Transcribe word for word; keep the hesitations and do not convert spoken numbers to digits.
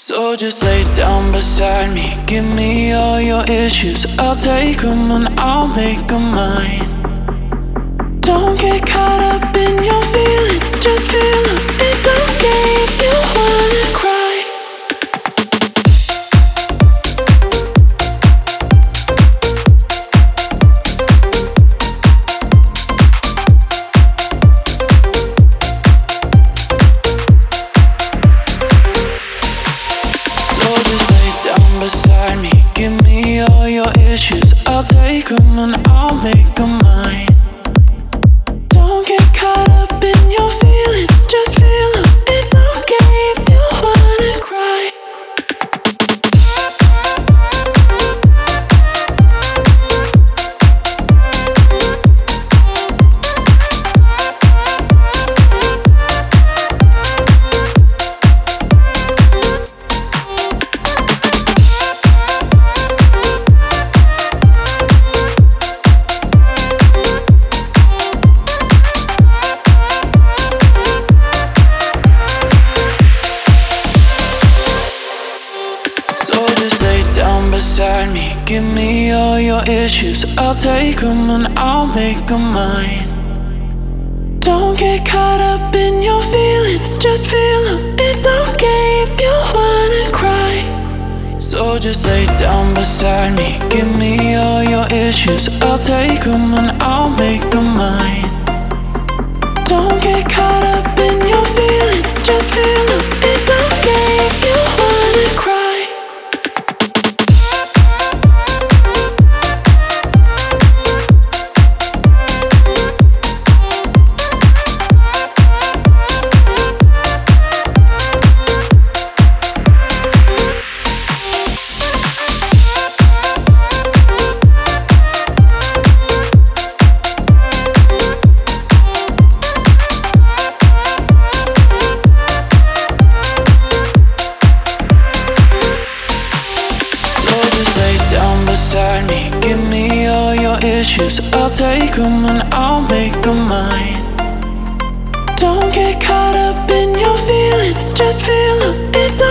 So just lay down beside me, give me all your issues. I'll take them and I'll make them mine. Don't get caught up in your feelings, just feel them. It's okay if you wanna cry. Beside me, give me all your issues. I'll take them and I'll make them mine. Don't get caught up in your feelings, just feel them. It's okay if you wanna cry. Beside me, give me all your issues. I'll take them and I'll make them mine. Don't get caught up in your feelings, just feel them. It's okay if you wanna cry. So just lay down beside me, give me all your issues. I'll take them and I'll make them mine. Don't get caught up in your feelings, just feel them. It's okay if you wanna cry. Beside me, give me all your issues. I'll take them and I'll make them mine. Don't get caught up in your feelings, just feel them. It's